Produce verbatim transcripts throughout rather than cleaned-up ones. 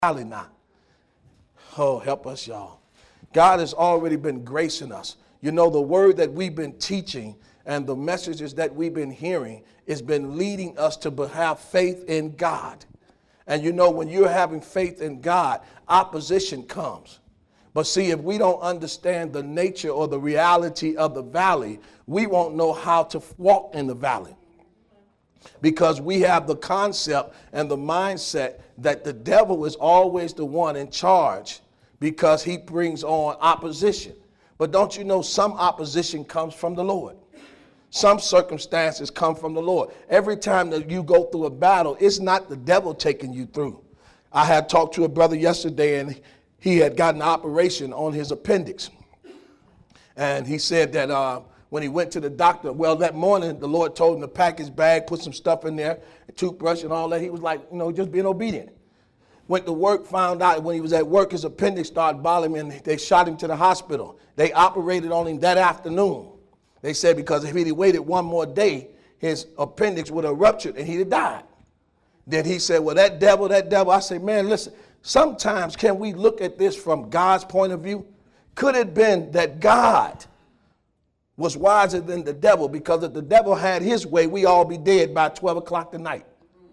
valley now. Oh, help us, y'all. God has already been gracing us. You know, the word that we've been teaching and the messages that we've been hearing has been leading us to have faith in God. And you know, when you're having faith in God, opposition comes. But see, if we don't understand the nature or the reality of the valley, we won't know how to walk in the valley. Because we have the concept and the mindset that the devil is always the one in charge because he brings on opposition. But don't you know some opposition comes from the Lord? Some circumstances come from the Lord. Every time that you go through a battle, it's not the devil taking you through. I had talked to a brother yesterday, and he had gotten an operation on his appendix. And he said that uh, when he went to the doctor, well, that morning, the Lord told him to pack his bag, put some stuff in there, a toothbrush and all that. He was like, you know, just being obedient. Went to work, found out when he was at work, his appendix started bothering him, and they shot him to the hospital. They operated on him that afternoon. They said because if he'd waited one more day, his appendix would have ruptured and he'd have died. Then he said, well, that devil, that devil. I said, man, listen, sometimes can we look at this from God's point of view? Could it have been that God was wiser than the devil? Because if the devil had his way, we all be dead by twelve o'clock tonight.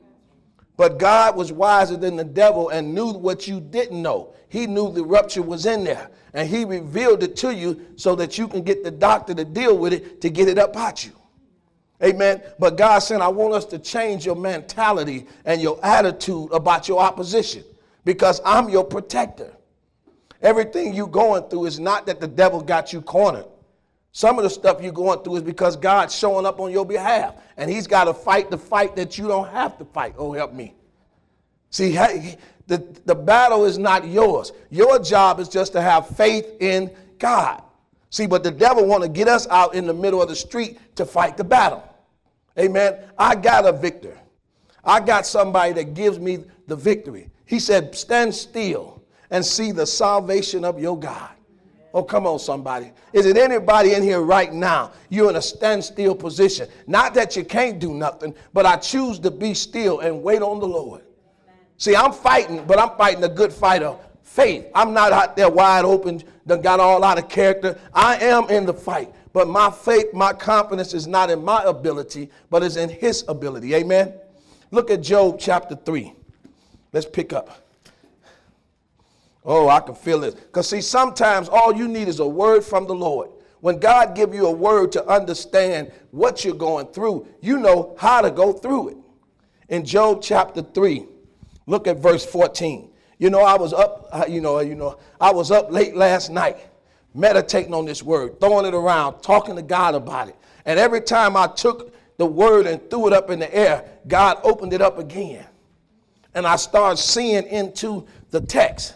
But God was wiser than the devil and knew what you didn't know. He knew the rupture was in there, and he revealed it to you so that you can get the doctor to deal with it to get it up out you. Amen. But God said, I want us to change your mentality and your attitude about your opposition because I'm your protector. Everything you're going through is not that the devil got you cornered. Some of the stuff you're going through is because God's showing up on your behalf, and he's got to fight the fight that you don't have to fight. Oh, help me. See, the, the battle is not yours. Your job is just to have faith in God. See, but the devil want to get us out in the middle of the street to fight the battle. Amen. I got a victor. I got somebody that gives me the victory. He said, stand still and see the salvation of your God. Oh, come on, somebody. Is it anybody in here right now? You're in a standstill position. Not that you can't do nothing, but I choose to be still and wait on the Lord. Amen. See, I'm fighting, but I'm fighting a good fight of faith. I'm not out there wide open, done got all out of character. I am in the fight, but my faith, my confidence is not in my ability, but is in his ability. Amen. Look at Job chapter three. Let's pick up. Oh, I can feel it. Because see, sometimes all you need is a word from the Lord. When God gives you a word to understand what you're going through, you know how to go through it. In Job chapter three, look at verse fourteen. You know, I was up, you know, you know, I was up late last night, meditating on this word, throwing it around, talking to God about it. And every time I took the word and threw it up in the air, God opened it up again. And I started seeing into the text.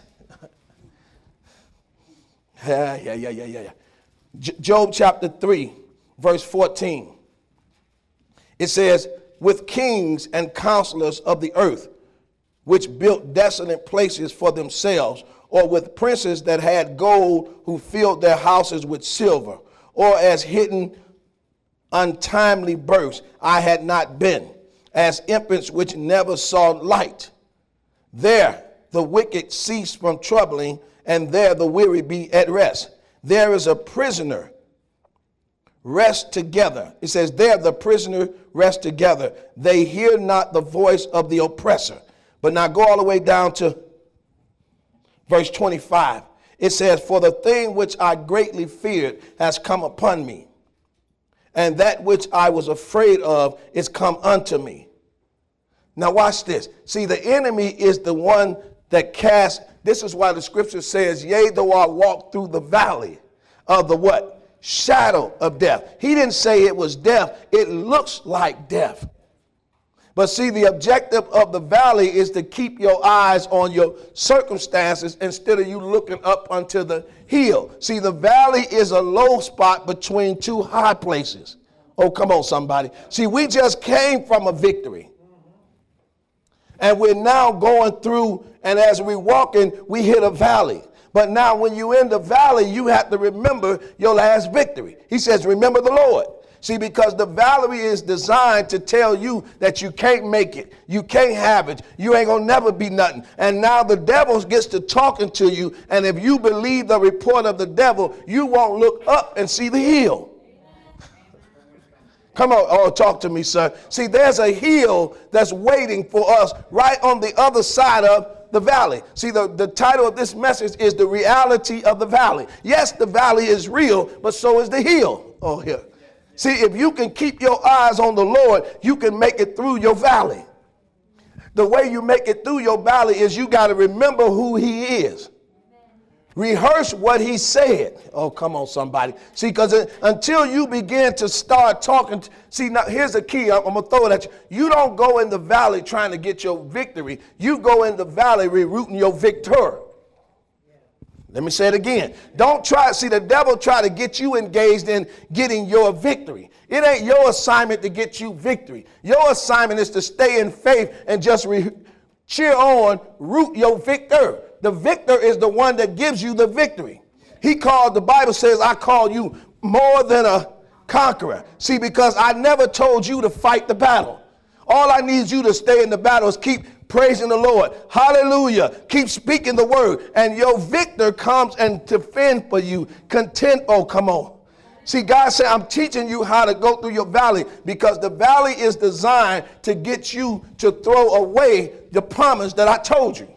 Yeah, yeah, yeah, yeah, yeah. J- Job chapter three, verse fourteen. It says, with kings and counselors of the earth, which built desolate places for themselves, or with princes that had gold who filled their houses with silver, or as hidden untimely births I had not been, as infants which never saw light. There the wicked cease from troubling, and there the weary be at rest. There is a prisoner rest together. It says, there the prisoner rest together. They hear not the voice of the oppressor. But now go all the way down to verse twenty-five. It says, for the thing which I greatly feared has come upon me, and that which I was afraid of is come unto me. Now watch this. See, the enemy is the one that casts. This is why the scripture says, yea, though I walk through the valley of the what? Shadow of death. He didn't say it was death. It looks like death. But see, the objective of the valley is to keep your eyes on your circumstances instead of you looking up unto the hill. See, the valley is a low spot between two high places. Oh, come on, somebody. See, we just came from a victory. And we're now going through, and as we're walking, we hit a valley. But now when you're in the valley, you have to remember your last victory. He says, remember the Lord. See, because the valley is designed to tell you that you can't make it. You can't have it. You ain't going to never be nothing. And now the devil gets to talking to you. And if you believe the report of the devil, you won't look up and see the hill. Come on, oh, talk to me, son. See, there's a hill that's waiting for us right on the other side of the valley. See, the, the title of this message is The Reality of the Valley. Yes, the valley is real, but so is the hill. Oh, here. See, if you can keep your eyes on the Lord, you can make it through your valley. The way you make it through your valley is you got to remember who he is. Rehearse what he said. Oh, come on, somebody. See, because until you begin to start talking, see, now here's the key. I'm, I'm going to throw it at you. You don't go in the valley trying to get your victory. You go in the valley rerooting your victor. Let me say it again. Don't try, see, the devil try to get you engaged in getting your victory. It ain't your assignment to get you victory. Your assignment is to stay in faith and just re- cheer on, root your victor. The victor is the one that gives you the victory. He called, the Bible says, I call you more than a conqueror. See, because I never told you to fight the battle. All I need you to stay in the battle is keep praising the Lord. Hallelujah. Keep speaking the word. And your victor comes and to fend for you. Content. Oh, come on. See, God said, I'm teaching you how to go through your valley because the valley is designed to get you to throw away the promise that I told you.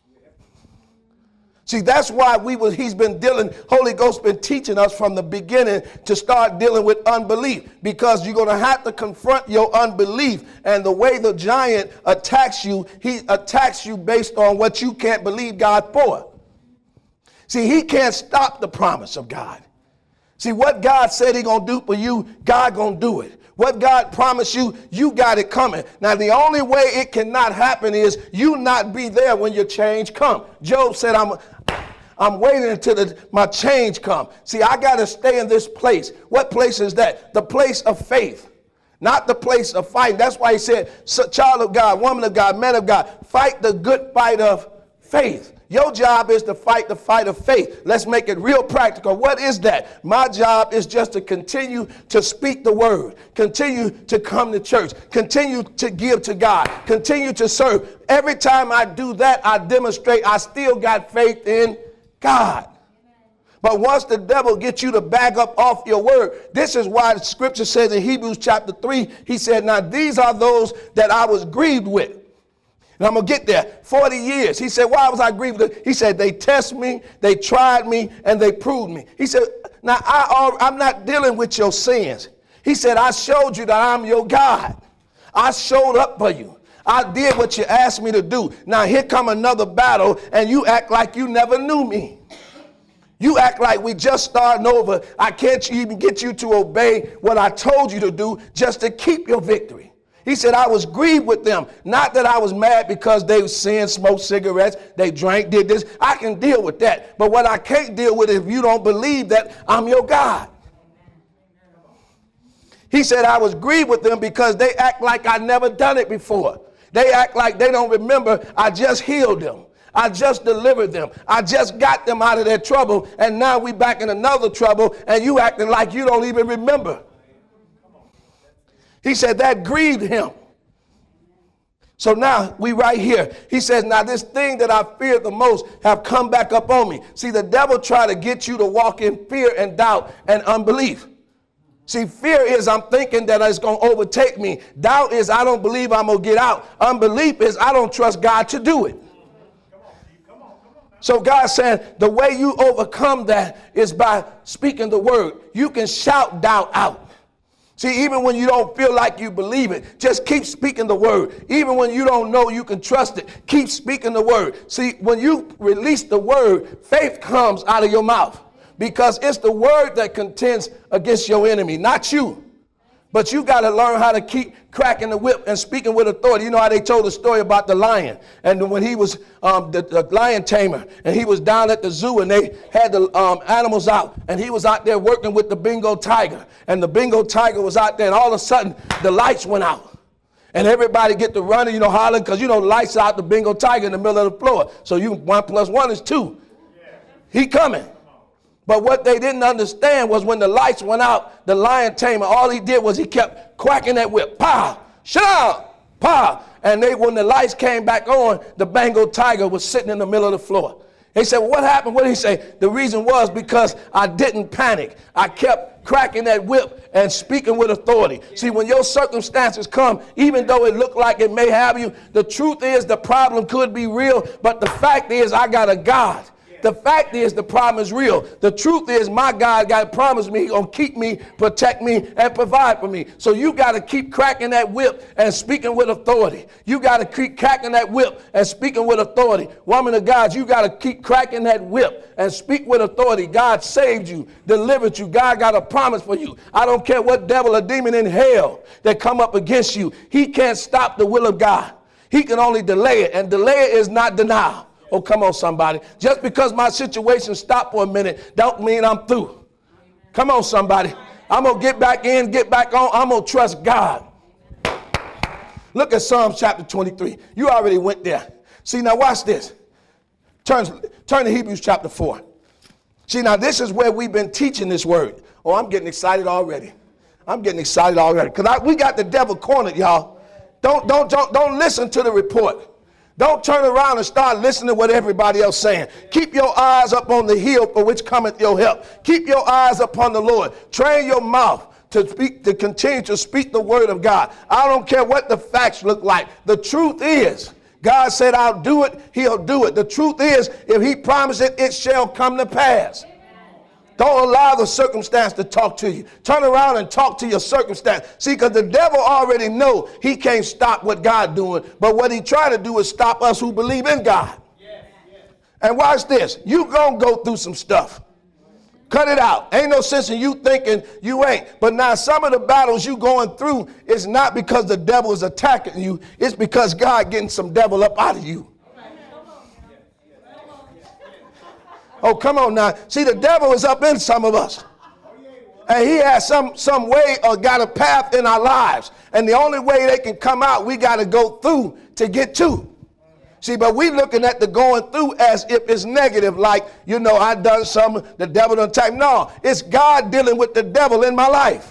See, that's why we was, he's been dealing, Holy Ghost been teaching us from the beginning to start dealing with unbelief, because you're going to have to confront your unbelief. And the way the giant attacks you, he attacks you based on what you can't believe God for. See, he can't stop the promise of God. See, what God said he going to do for you, God going to do it. What God promised you, you got it coming. Now, the only way it cannot happen is you not be there when your change come. Job said, I'm, I'm waiting until the, my change come. See, I got to stay in this place. What place is that? The place of faith, not the place of fight. That's why he said, child of God, woman of God, man of God, fight the good fight of faith. Your job is to fight the fight of faith. Let's make it real practical. What is that? My job is just to continue to speak the word, continue to come to church, continue to give to God, continue to serve. Every time I do that, I demonstrate I still got faith in God. But once the devil gets you to back up off your word, this is why the scripture says in Hebrews chapter three, he said, now these are those that I was grieved with. And I'm going to get there. forty years. He said, why was I grieved? He said, they test me, they tried me, and they proved me. He said, now I, I'm not dealing with your sins. He said, I showed you that I'm your God. I showed up for you. I did what you asked me to do. Now here come another battle, and you act like you never knew me. You act like we just starting over. I can't even get you to obey what I told you to do just to keep your victory. He said, I was grieved with them. Not that I was mad because they sinned, smoked cigarettes, they drank, did this. I can deal with that. But what I can't deal with is if you don't believe that I'm your God. He said, I was grieved with them because they act like I never done it before. They act like they don't remember I just healed them. I just delivered them. I just got them out of their trouble. And now we back in another trouble and you acting like you don't even remember. He said that grieved him. So now we right here. He says, now this thing that I feared the most have come back up on me. See, the devil tried to get you to walk in fear and doubt and unbelief. See, fear is I'm thinking that it's going to overtake me. Doubt is I don't believe I'm going to get out. Unbelief is I don't trust God to do it. So God said the way you overcome that is by speaking the word. You can shout doubt out. See, even when you don't feel like you believe it, just keep speaking the word. Even when you don't know you can trust it, keep speaking the word. See, when you release the word, faith comes out of your mouth because it's the word that contends against your enemy, not you. But you got to learn how to keep cracking the whip and speaking with authority. You know how they told the story about the lion. And when he was um, the, the lion tamer and he was down at the zoo and they had the um, animals out and he was out there working with the Bengal tiger. And the Bengal tiger was out there and all of a sudden the lights went out. And everybody get to running, you know, hollering because, you know, the lights out, the Bengal tiger in the middle of the floor. So you one plus one is two. He coming. But what they didn't understand was when the lights went out, the lion tamer, all he did was he kept cracking that whip. Pow! Shut up! Pow! And they, when the lights came back on, the Bengal tiger was sitting in the middle of the floor. They said, well, what happened? What did he say? The reason was because I didn't panic. I kept cracking that whip and speaking with authority. See, when your circumstances come, even though it looked like it may have you, the truth is the problem could be real, but the fact is I got a God. The fact is the problem is real. The truth is my God got to promise me he's going to keep me, protect me, and provide for me. So you got to keep cracking that whip and speaking with authority. You got to keep cracking that whip and speaking with authority. Woman of God, you got to keep cracking that whip and speak with authority. God saved you, delivered you. God got a promise for you. I don't care what devil or demon in hell that come up against you. He can't stop the will of God. He can only delay it, and delay it is not denial. Oh, come on, somebody. Just because my situation stopped for a minute don't mean I'm through. Come on, somebody. I'm going to get back in, get back on. I'm going to trust God. Look at Psalms chapter twenty-three. You already went there. See, now watch this. Turn, turn to Hebrews chapter four. See, now this is where we've been teaching this word. Oh, I'm getting excited already. I'm getting excited already. Because we got the devil cornered, y'all. Don't, don't, don't, don't listen to the report. Don't turn around and start listening to what everybody else saying. Keep your eyes up on the hill for which cometh your help. Keep your eyes upon the Lord. Train your mouth to speak, to continue to speak the word of God. I don't care what the facts look like. The truth is, God said, I'll do it. He'll do it. The truth is, if he promised it, it shall come to pass. Don't allow the circumstance to talk to you. Turn around and talk to your circumstance. See, because the devil already know he can't stop what God doing. But what he try to do is stop us who believe in God. Yes, yes. And watch this. You gonna go through some stuff. Cut it out. Ain't no sense in you thinking you ain't. But now some of the battles you going through is not because the devil is attacking you. It's because God getting some devil up out of you. Oh, come on now. See, the devil is up in some of us. And he has some, some way or got a path in our lives. And the only way they can come out, we got to go through to get to. See, but we looking at the going through as if it's negative, like, you know, I done something, the devil done attack. No, it's God dealing with the devil in my life.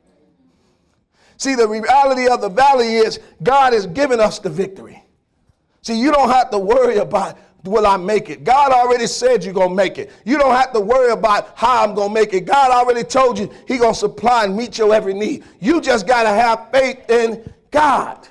See, the reality of the valley is God has given us the victory. See, you don't have to worry about will I make it? God already said you're going to make it. You don't have to worry about how I'm going to make it. God already told you he's going to supply and meet your every need. You just got to have faith in God.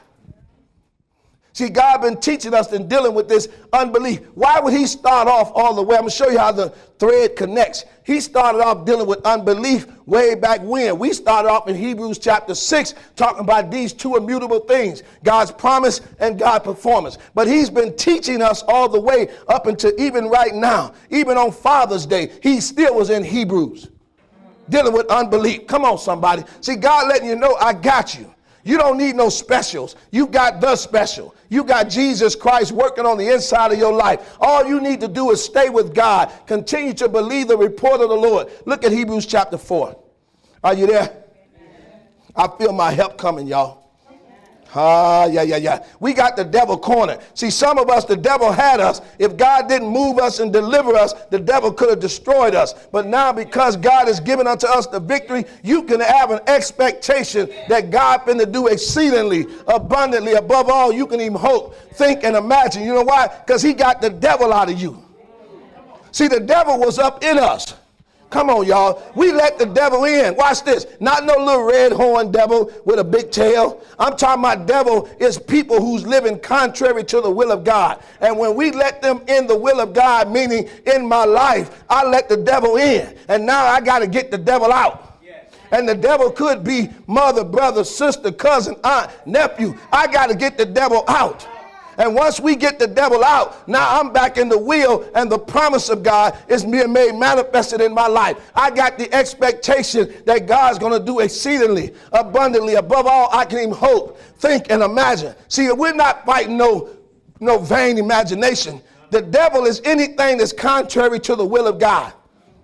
See, God been teaching us and dealing with this unbelief. Why would he start off all the way? I'm going to show you how the thread connects. He started off dealing with unbelief way back when. We started off in Hebrews chapter six talking about these two immutable things, God's promise and God's performance. But he's been teaching us all the way up until even right now, even on Father's Day, he still was in Hebrews dealing with unbelief. Come on, somebody. See, God letting you know, I got you. You don't need no specials. You got the special. You got Jesus Christ working on the inside of your life. All you need to do is stay with God. Continue to believe the report of the Lord. Look at Hebrews chapter four. Are you there? I feel my help coming, y'all. Ah, yeah, yeah, yeah. We got the devil cornered. See, some of us, the devil had us. If God didn't move us and deliver us, the devil could have destroyed us. But now because God has given unto us the victory, you can have an expectation that God finna do exceedingly, abundantly, above all you can even hope, think, and imagine. You know why? Because he got the devil out of you. See, the devil was up in us. Come on, y'all. We let the devil in. Watch this. Not no little red horn devil with a big tail. I'm talking about devil is people who's living contrary to the will of God. And when we let them in the will of God, meaning in my life, I let the devil in. And now I got to get the devil out. Yes. And the devil could be mother, brother, sister, cousin, aunt, nephew. I got to get the devil out. And once we get the devil out, now I'm back in the will and the promise of God is being made manifested in my life. I got the expectation that God's going to do exceedingly, abundantly, above all I can even hope, think, and imagine. See, we're not fighting no, no vain imagination. The devil is anything that's contrary to the will of God.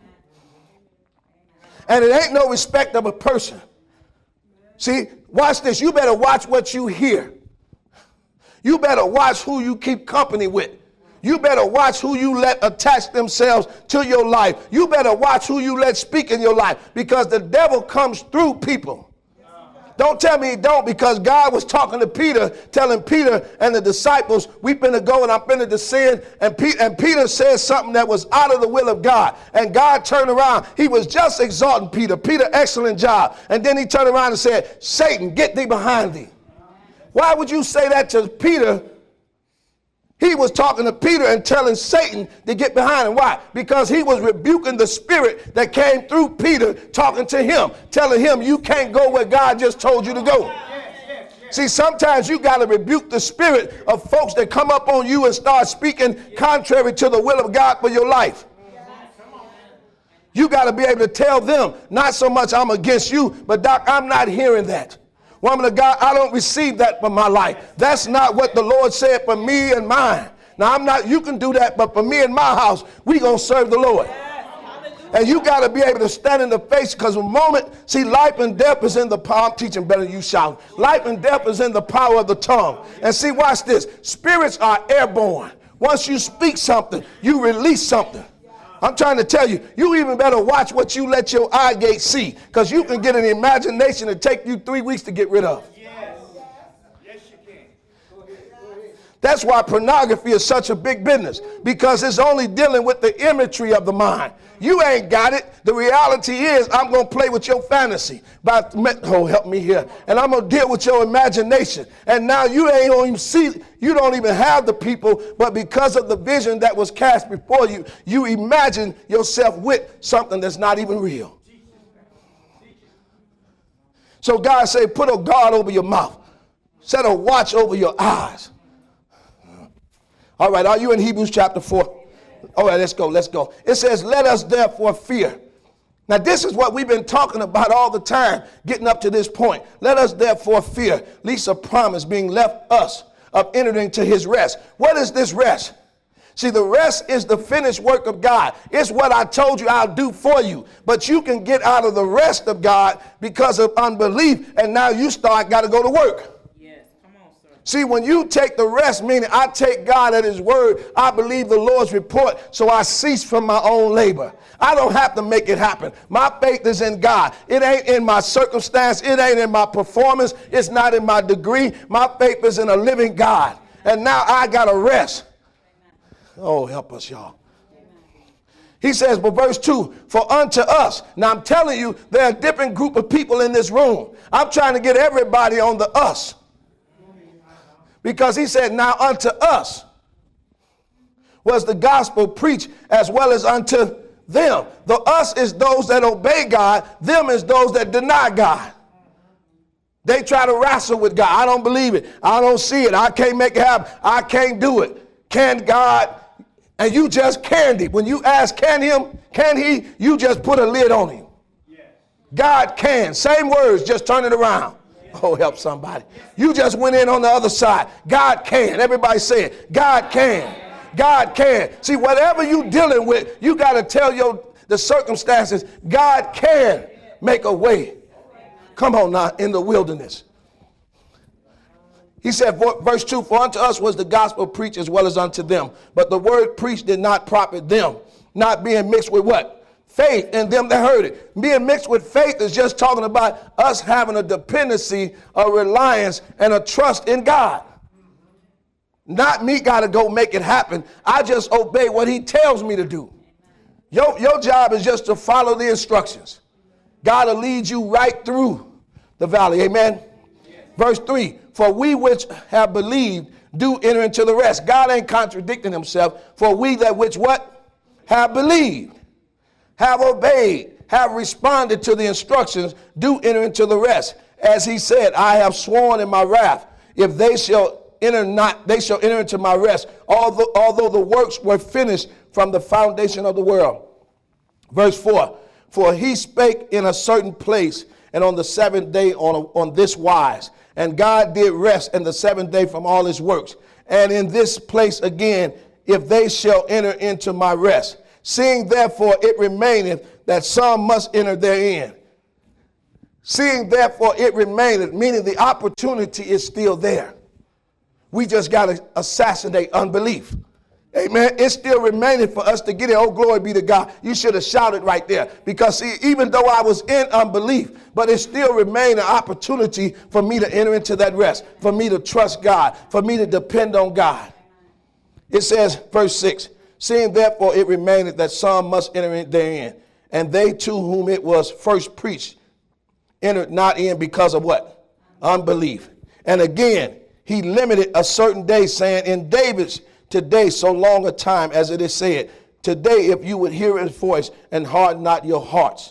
And it ain't no respect of a person. See, watch this. You better watch what you hear. You better watch who you keep company with. You better watch who you let attach themselves to your life. You better watch who you let speak in your life, because the devil comes through people. Don't tell me he don't, because God was talking to Peter, telling Peter and the disciples, we finna go and I'm finna descend. And, Pe- and Peter said something that was out of the will of God. And God turned around. He was just exalting Peter. Peter, excellent job. And then he turned around and said, Satan, get thee behind thee. Why would you say that to Peter? He was talking to Peter and telling Satan to get behind him. Why? Because he was rebuking the spirit that came through Peter, talking to him, telling him you can't go where God just told you to go. See, sometimes you got to rebuke the spirit of folks that come up on you and start speaking contrary to the will of God for your life. You got to be able to tell them, not so much I'm against you, but Doc, I'm not hearing that. Woman of God, I don't receive that for my life. That's not what the Lord said for me and mine. Now, I'm not, you can do that, but for me and my house, we going to serve the Lord. And you got to be able to stand in the face, because the moment, see, life and death is in the power. I'm teaching better than you shout. Life and death is in the power of the tongue. And see, watch this. Spirits are airborne. Once you speak something, you release something. I'm trying to tell you, you even better watch what you let your eye gate see, because you can get an imagination that take you three weeks to get rid of. Yes, yes you can. Go ahead. Go ahead. That's why pornography is such a big business, because it's only dealing with the imagery of the mind. You ain't got it. The reality is I'm going to play with your fantasy. By, oh, help me here. And I'm going to deal with your imagination. And now you ain't don't even see, you don't even have the people, but because of the vision that was cast before you, you imagine yourself with something that's not even real. So God say, put a guard over your mouth. Set a watch over your eyes. All right, are you in Hebrews chapter four? All right, let's go, let's go. It says, let us therefore fear. Now, this is what we've been talking about all the time, getting up to this point. Let us therefore fear, lest a promise being left us of entering into his rest. What is this rest? See, the rest is the finished work of God. It's what I told you I'll do for you. But you can get out of the rest of God because of unbelief, and now you start got to go to work. See, when you take the rest, meaning I take God at his word, I believe the Lord's report, so I cease from my own labor. I don't have to make it happen. My faith is in God. It ain't in my circumstance. It ain't in my performance. It's not in my degree. My faith is in a living God. And now I got to rest. Oh, help us, y'all. He says, but verse two, for unto us. Now I'm telling you, there are a different group of people in this room. I'm trying to get everybody on the us. Because he said, now unto us was the gospel preached as well as unto them. The us is those that obey God. Them is those that deny God. They try to wrestle with God. I don't believe it. I don't see it. I can't make it happen. I can't do it. Can God? And you just candy. When you ask, can him? Can he? You just put a lid on him. God can. Same words, just turn it around. Oh, help somebody. You just went in on the other side. God can. Everybody say it. God can. God can. See, whatever you're dealing with, you got to tell your the circumstances, God can make a way. Come on now, in the wilderness. He said, verse two, for unto us was the gospel preached as well as unto them. But the word preached did not profit them, not being mixed with what? Faith in them that heard it. Being mixed with faith is just talking about us having a dependency, a reliance, and a trust in God. Not me got to go make it happen. I just obey what he tells me to do. Your, your job is just to follow the instructions. God will lead you right through the valley. Amen. Yes. Verse three, for we which have believed do enter into the rest. God ain't contradicting himself. For we that which what? Have believed, have obeyed, have responded to the instructions, do enter into the rest. As he said, I have sworn in my wrath, if they shall enter not, they shall enter into my rest, although, although the works were finished from the foundation of the world. Verse four, for he spake in a certain place, and on the seventh day on, a, on this wise, and God did rest in the seventh day from all his works. And in this place again, if they shall enter into my rest. Seeing therefore it remaineth that some must enter therein. Seeing therefore it remaineth, meaning the opportunity is still there. We just got to assassinate unbelief. Amen. It's still remaining for us to get it. Oh, glory be to God. You should have shouted right there. Because see, even though I was in unbelief, but it still remained an opportunity for me to enter into that rest, for me to trust God, for me to depend on God. It says, verse six, seeing therefore it remaineth that some must enter in therein, and they to whom it was first preached entered not in because of what? Unbelief. And again, he limited a certain day, saying, in David's today, so long a time as it is said, today if you would hear his voice and harden not your hearts.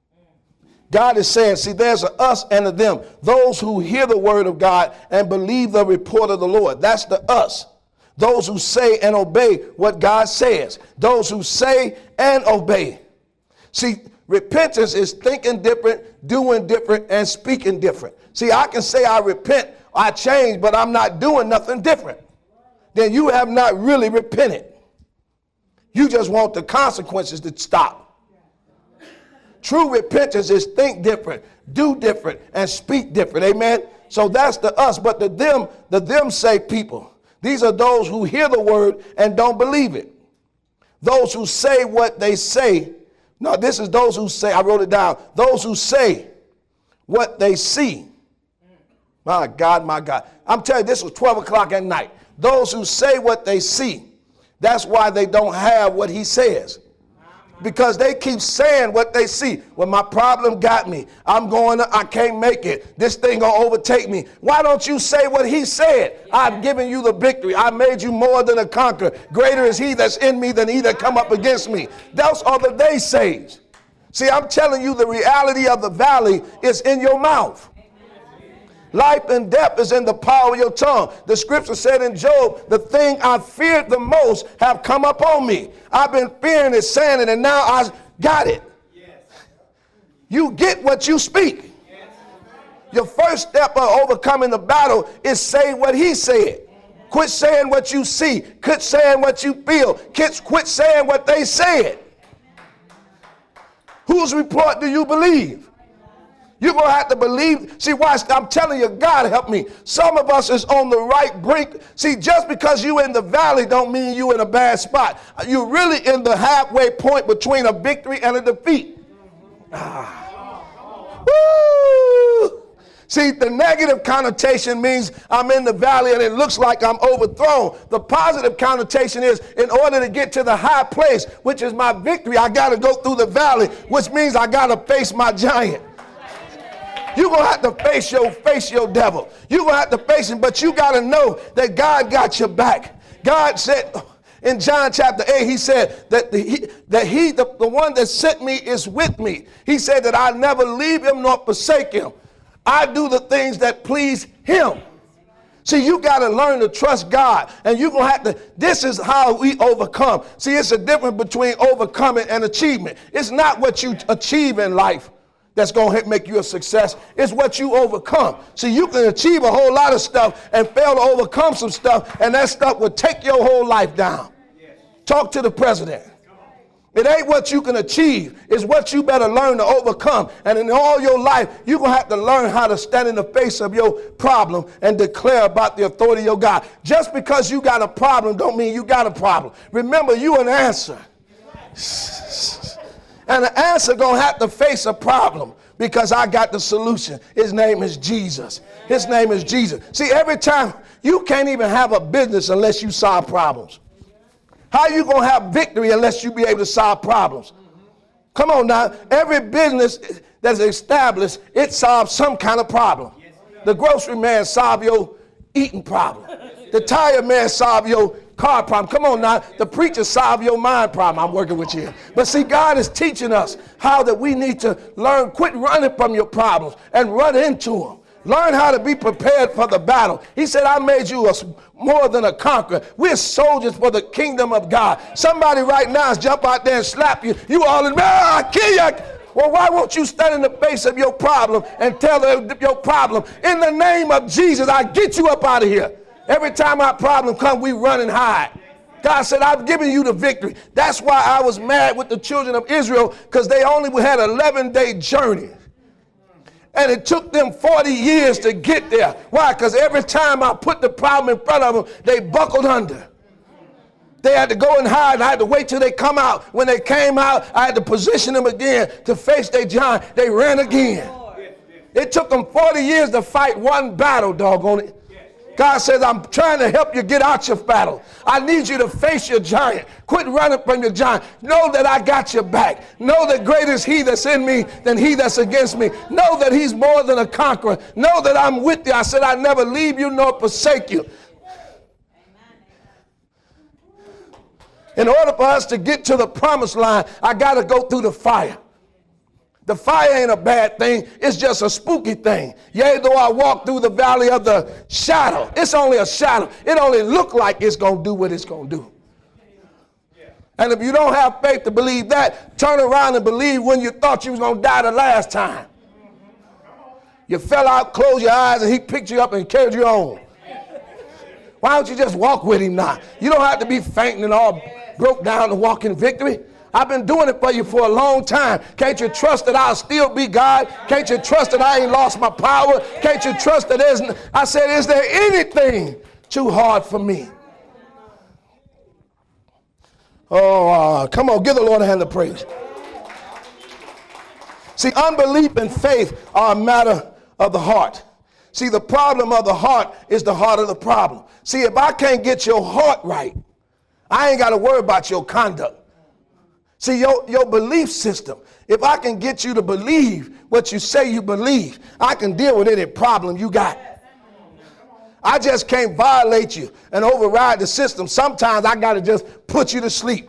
God is saying, see, there's a us and a them. Those who hear the word of God and believe the report of the Lord. That's the us. Those who say and obey what God says. Those who say and obey. See, repentance is thinking different, doing different, and speaking different. See, I can say I repent, I change, but I'm not doing nothing different. Then you have not really repented. You just want the consequences to stop. True repentance is think different, do different, and speak different. Amen. So that's the us, but the them, the them say people. These are those who hear the word and don't believe it. Those who say what they say. No, this is those who say, I wrote it down. Those who say what they see. My God, my God. I'm telling you, this was twelve o'clock at night. Those who say what they see, that's why they don't have what he says. Because they keep saying what they see. Well, my problem got me. I'm going, to, I can't make it. This thing gonna overtake me. Why don't you say what he said? I've given you the victory. I made you more than a conqueror. Greater is he that's in me than he that come up against me. Those are the they says. See, I'm telling you, the reality of the valley is in your mouth. Life and death is in the power of your tongue. The scripture said in Job, the thing I feared the most have come upon me. I've been fearing it, saying it, and now I got it. Yes. You get what you speak. Yes. Your first step of overcoming the battle is say what he said. Quit saying what you see. Quit saying what you feel. Quit, quit saying what they said. Whose report do you believe? You're going to have to believe. See, watch, I'm telling you, God help me. Some of us is on the right brink. See, just because you in the valley don't mean you in a bad spot. You're really in the halfway point between a victory and a defeat. Ah. Woo! See, the negative connotation means I'm in the valley and it looks like I'm overthrown. The positive connotation is in order to get to the high place, which is my victory, I got to go through the valley, which means I got to face my giant. You're going to have to face your, face your devil. You're going to have to face him, but you got to know that God got your back. God said in John chapter eight, he said that, the, he, that he, the, the one that sent me is with me. He said that I never leave him nor forsake him. I do the things that please him. See, you got to learn to trust God, and you're going to have to, this is how we overcome. See, it's a difference between overcoming and achievement. It's not what you achieve in life that's going to make you a success. It's what you overcome. See, you can achieve a whole lot of stuff and fail to overcome some stuff, and that stuff will take your whole life down. Yes. Talk to the president. It ain't what you can achieve. It's what you better learn to overcome. And in all your life, you're going to have to learn how to stand in the face of your problem and declare about the authority of your God. Just because you got a problem don't mean you got a problem. Remember, you an answer. And the answer going to have to face a problem because I got the solution. His name is Jesus. His name is Jesus. See, every time, you can't even have a business unless you solve problems. How are you going to have victory unless you be able to solve problems? Come on now. Every business that's established, it solves some kind of problem. The grocery man solve your eating problem. The tire man solve your car problem. Come on now. The preacher solve your mind problem. I'm working with you. But see, God is teaching us how that we need to learn, quit running from your problems and run into them. Learn how to be prepared for the battle. He said, I made you a, more than a conqueror. We're soldiers for the kingdom of God. Somebody right now is jump out there and slap you. You all in, ah, I kill you. Well, why won't you stand in the face of your problem and tell them your problem? In the name of Jesus, I get you up out of here. Every time our problem comes, we run and hide. God said, I've given you the victory. That's why I was mad with the children of Israel, because they only had an eleven-day journey. And it took them forty years to get there. Why? Because every time I put the problem in front of them, they buckled under. They had to go and hide, and I had to wait till they come out. When they came out, I had to position them again to face their giant. They ran again. It took them forty years to fight one battle, doggone it. God says, I'm trying to help you get out your battle. I need you to face your giant. Quit running from your giant. Know that I got your back. Know that greater is he that's in me than he that's against me. Know that he's more than a conqueror. Know that I'm with you. I said, I never leave you nor forsake you. In order for us to get to the promised line, I got to go through the fire. The fire ain't a bad thing. It's just a spooky thing. Yea, though I walk through the valley of the shadow. It's only a shadow. It only look like it's going to do what it's going to do. And if you don't have faith to believe that, turn around and believe when you thought you was going to die the last time. You fell out, closed your eyes, and he picked you up and carried you on. Why don't you just walk with him now? You don't have to be fainting and all broke down to walk in victory. I've been doing it for you for a long time. Can't you trust that I'll still be God? Can't you trust that I ain't lost my power? Can't you trust that there's, I said, is there anything too hard for me? Oh, uh, come on, give the Lord a hand of praise. See, unbelief and faith are a matter of the heart. See, the problem of the heart is the heart of the problem. See, if I can't get your heart right, I ain't got to worry about your conduct. See, your, your belief system, if I can get you to believe what you say you believe, I can deal with any problem you got. I just can't violate you and override the system. Sometimes I got to just put you to sleep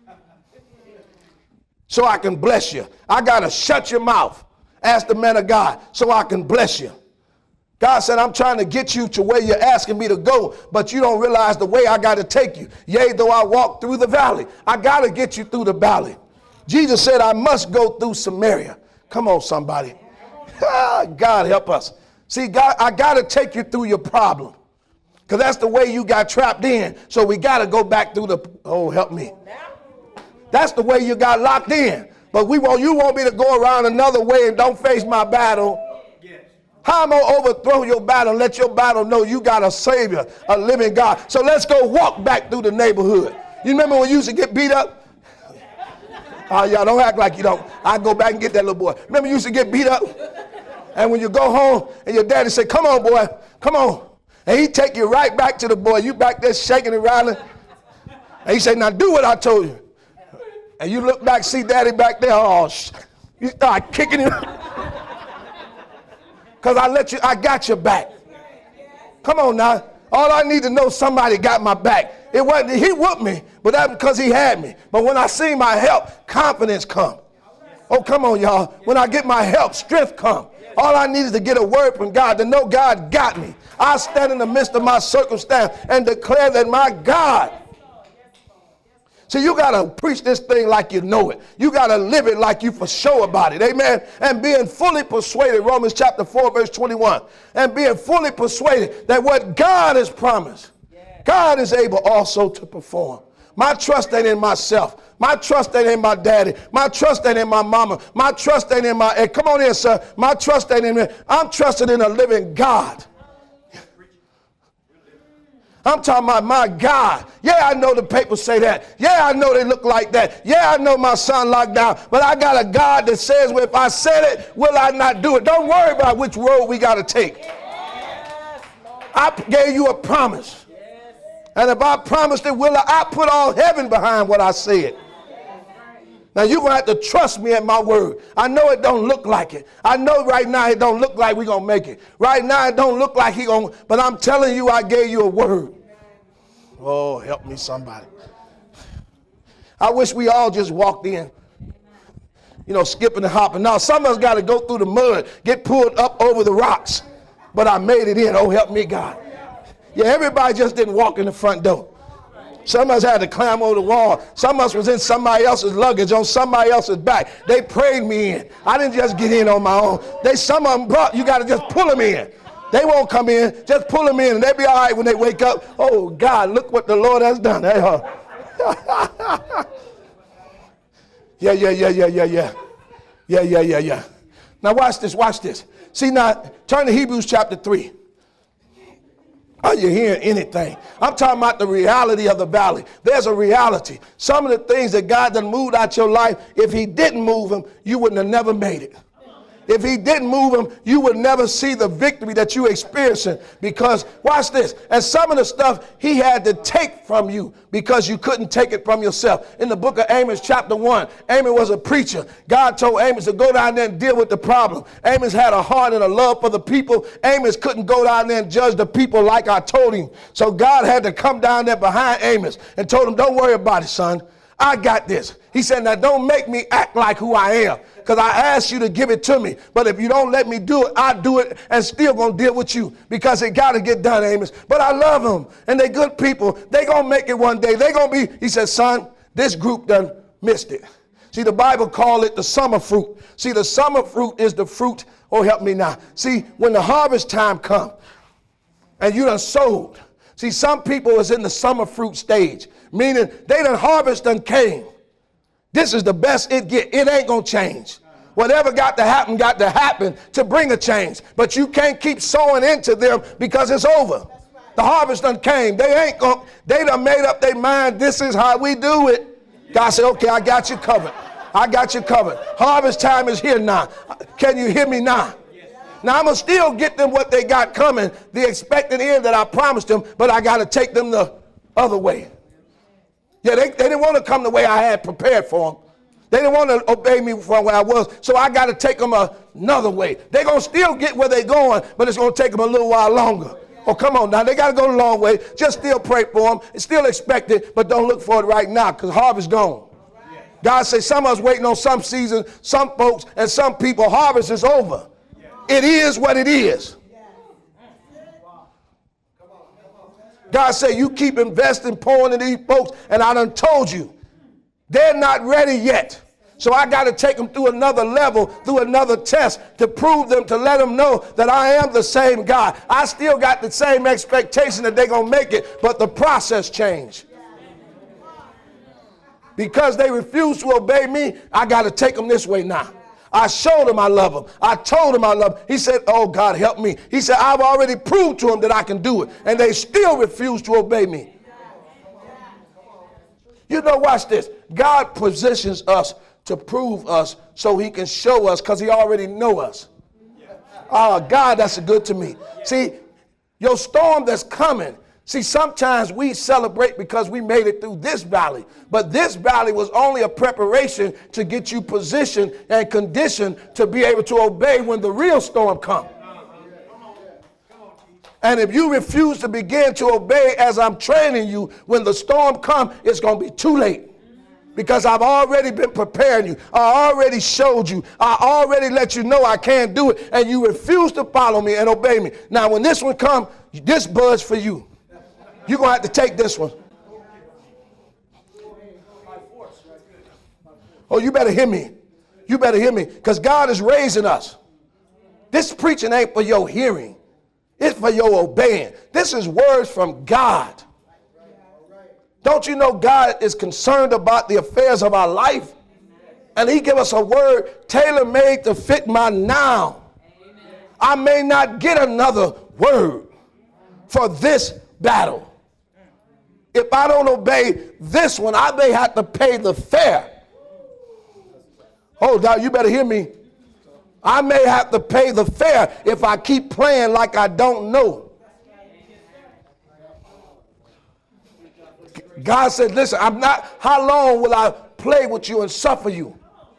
so I can bless you. I got to shut your mouth, ask the man of God, so I can bless you. God said, I'm trying to get you to where you're asking me to go, but you don't realize the way I got to take you. Yea, though I walk through the valley, I got to get you through the valley. Jesus said, I must go through Samaria. Come on, somebody. God help us. See, God, I got to take you through your problem because that's the way you got trapped in. So we got to go back through the, oh, help me. That's the way you got locked in. But we want, you want me to go around another way and don't face my battle. How am I going to overthrow your battle and let your battle know you got a Savior, a living God? So let's go walk back through the neighborhood. You remember when you used to get beat up? Oh, y'all don't act like you don't. I go back and get that little boy. Remember you used to get beat up? And when you go home and your daddy say, come on, boy, come on. And he take you right back to the boy. You back there shaking and rattling. And he say, now do what I told you. And you look back, see daddy back there. Oh, sh you start kicking him. Because I let you, I got your back. Come on now. All I need to know, somebody got my back. It wasn't, he whooped me, but that's because he had me. But when I see my help, confidence come. Oh, come on, y'all. When I get my help, strength come. All I need is to get a word from God, to know God got me. I stand in the midst of my circumstance and declare that my God. See, you got to preach this thing like you know it. You got to live it like you for sure about it. Amen. And being fully persuaded, Romans chapter four, verse twenty-one. And being fully persuaded that what God has promised, God is able also to perform. My trust ain't in myself. My trust ain't in my daddy. My trust ain't in my mama. My trust ain't in my, hey, come on in, sir. My trust ain't in me. I'm trusting in a living God. I'm talking about my God. Yeah, I know the papers say that. Yeah, I know they look like that. Yeah, I know my son locked down. But I got a God that says, well, if I said it, will I not do it? Don't worry about which road we got to take. Yes, I gave you a promise. Yes. And if I promised it, will I, I put all heaven behind what I said. Now, you're going to have to trust me at my word. I know it don't look like it. I know right now it don't look like we're going to make it. Right now it don't look like he going to, but I'm telling you, I gave you a word. Oh, help me somebody. I wish we all just walked in, you know, skipping and hopping. Now, some of us got to go through the mud, get pulled up over the rocks, but I made it in. Oh, help me, God. Yeah, everybody just didn't walk in the front door. Some of us had to climb over the wall. Some of us was in somebody else's luggage on somebody else's back. They prayed me in. I didn't just get in on my own. They, some of them brought, you got to just pull them in. They won't come in. Just pull them in and they'll be all right when they wake up. Oh, God, look what the Lord has done. Hey, uh, yeah, yeah, yeah, yeah, yeah, yeah. Yeah, yeah, yeah, yeah. Now watch this, watch this. See now, turn to Hebrews chapter three. Are you hearing anything? I'm talking about the reality of the valley. There's a reality. Some of the things that God done moved out your life, if he didn't move them, you wouldn't have never made it. If he didn't move them, you would never see the victory that you're experiencing. Because, watch this, and some of the stuff he had to take from you because you couldn't take it from yourself. In the book of Amos chapter one, Amos was a preacher. God told Amos to go down there and deal with the problem. Amos had a heart and a love for the people. Amos couldn't go down there and judge the people like I told him. So God had to come down there behind Amos and told him, don't worry about it, son. I got this. He said, now don't make me act like who I am, because I asked you to give it to me. But if you don't let me do it, I do it and still going to deal with you, because it got to get done, Amos. But I love them, and they're good people. They going to make it one day. They going to be, he said, son, this group done missed it. See, the Bible call it the summer fruit. See, the summer fruit is the fruit. Oh, help me now. See, when the harvest time comes and you done sowed. See, some people is in the summer fruit stage, meaning they done harvest done came. This is the best it get. It ain't going to change. Whatever got to happen, got to happen to bring a change. But you can't keep sowing into them because it's over. The harvest done came. They ain't going, they done made up their mind. This is how we do it. God said, okay, I got you covered. I got you covered. Harvest time is here now. Can you hear me now? Now, I'm going to still get them what they got coming, the expected end that I promised them, but I got to take them the other way. Yeah, they, they didn't want to come the way I had prepared for them. They didn't want to obey me from where I was, so I got to take them another way. They're going to still get where they're going, but it's going to take them a little while longer. Oh, come on now. They got to go the long way. Just still pray for them. It's still expect it, but don't look for it right now, because harvest gone. God says some of us waiting on some season, some folks, and some people, harvest is over. It is what it is. God said, you keep investing, pouring into these folks, and I done told you, they're not ready yet. So I got to take them through another level, through another test to prove them, to let them know that I am the same God. I still got the same expectation that they're going to make it, but the process changed. Because they refuse to obey me, I got to take them this way now. I showed him I love him. I told him I love him. He said, oh, God, help me. He said, I've already proved to him that I can do it. And they still refuse to obey me. You know, watch this. God positions us to prove us so he can show us, because he already know us. Oh, God, that's good to me. See, your storm that's coming. See, sometimes we celebrate because we made it through this valley. But this valley was only a preparation to get you positioned and conditioned to be able to obey when the real storm comes. And if you refuse to begin to obey as I'm training you, when the storm comes, it's going to be too late. Because I've already been preparing you. I already showed you. I already let you know I can't do it. And you refuse to follow me and obey me. Now, when this one comes, this bud's for you. You're going to have to take this one. Oh, you better hear me. You better hear me, because God is raising us. This preaching ain't for your hearing. It's for your obeying. This is words from God. Don't you know God is concerned about the affairs of our life? And he give us a word tailor-made to fit my now. I may not get another word for this battle. If I don't obey this one, I may have to pay the fare. Oh, now you better hear me. I may have to pay the fare if I keep playing like I don't know. God said, listen, I'm not, how long will I play with you and suffer you?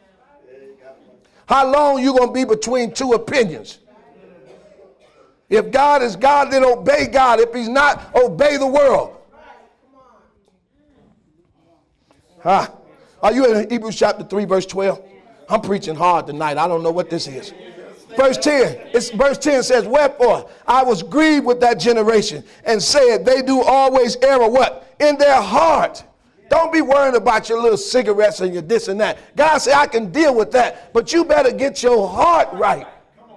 How long you going to be between two opinions? If God is God, then obey God. If he's not, obey the world. Huh? Are you in Hebrews chapter three, verse twelve? I'm preaching hard tonight. I don't know what this is. Verse ten. It's, verse ten says, wherefore I was grieved with that generation and said, they do always err what? In their heart. Don't be worrying about your little cigarettes and your this and that. God said, I can deal with that. But you better get your heart right.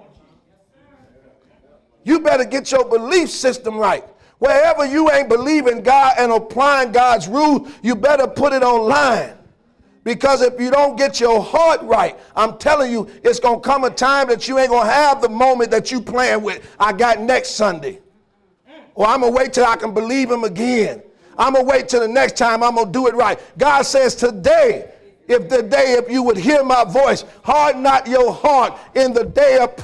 You better get your belief system right. Wherever you ain't believing God and applying God's rule, you better put it online. Because if you don't get your heart right, I'm telling you, it's going to come a time that you ain't going to have the moment that you plan with. I got next Sunday. Or I'm going to wait till I can believe him again. I'm going to wait till the next time I'm going to do it right. God says today, if the day, if you would hear my voice, harden not your heart in the day of